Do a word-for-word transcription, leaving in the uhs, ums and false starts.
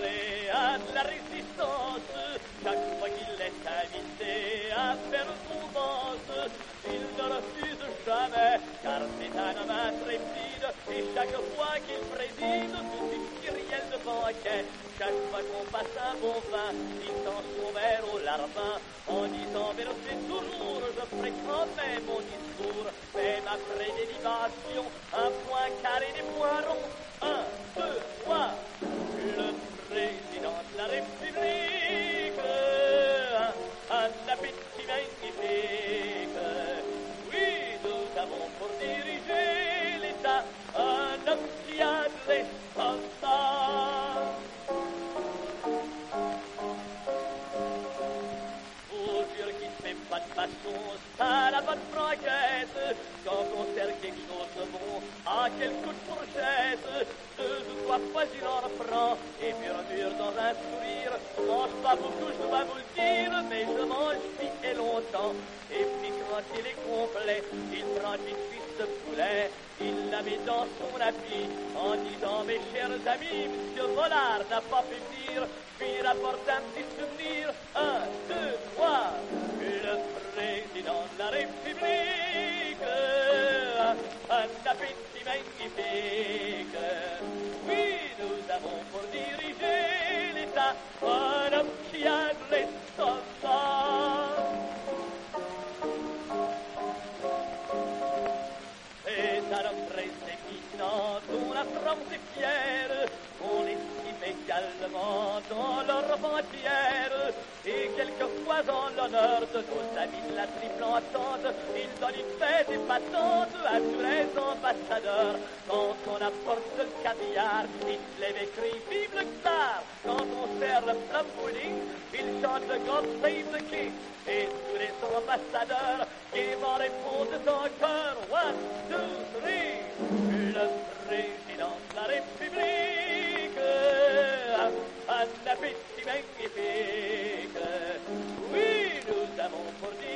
prêt à de la résistance. Chaque fois qu'il est invité à faire son danse, il ne refuse jamais, car c'est un homme intrépide. Et chaque fois qu'il préside tout une kyrielle de banquet, chaque fois qu'on passe un bon vin, il tend son verre au larbin, en disant versez toujours, je ferai quand même mon discours. Même après des libations, un point carré des points ronds. Un, deux, trois, le président de la République, un, un appétit magnifique. Oui, nous avons pour diriger l'État un homme qui a de l'estomac. Faut dire qu'il ne fait pas de façon, ça la bonne franquette. Quand on sert quelque chose de bon, à quel coup de fourchette, deux ou trois fois il en reprend, et murmure dans un sourire, je mange pas beaucoup, je dois vous le dire, mais je mange vite et longtemps. Et puis quand il est complet, il prend une cuisse de poulet, il la met dans son habit, en disant mes chers amis, monsieur Volard n'a pas pu dire, puis il rapporte un petit souvenir. Un, deux, trois, le président de la République, un appétit magnifique. Oui, nous avons pour diriger l'État un homme qui a de l'estomac. C'est un homme très éminent dont la France est fière. On estime également dans l'Europe entière. Et quelquefois en l'honneur de nos amis de la triple entente, il donne une fête épatante à tous les ambassadeurs. Quand on apporte le caviar, il se lève et crie vive le tsar. Quand on sert le plum pudding, il chante le God Save the King. Et tous les ambassadeurs qui m'en répondent encore. One, two, three. Le président de la République, un appétit magnifique. Oui, nous avons pour dire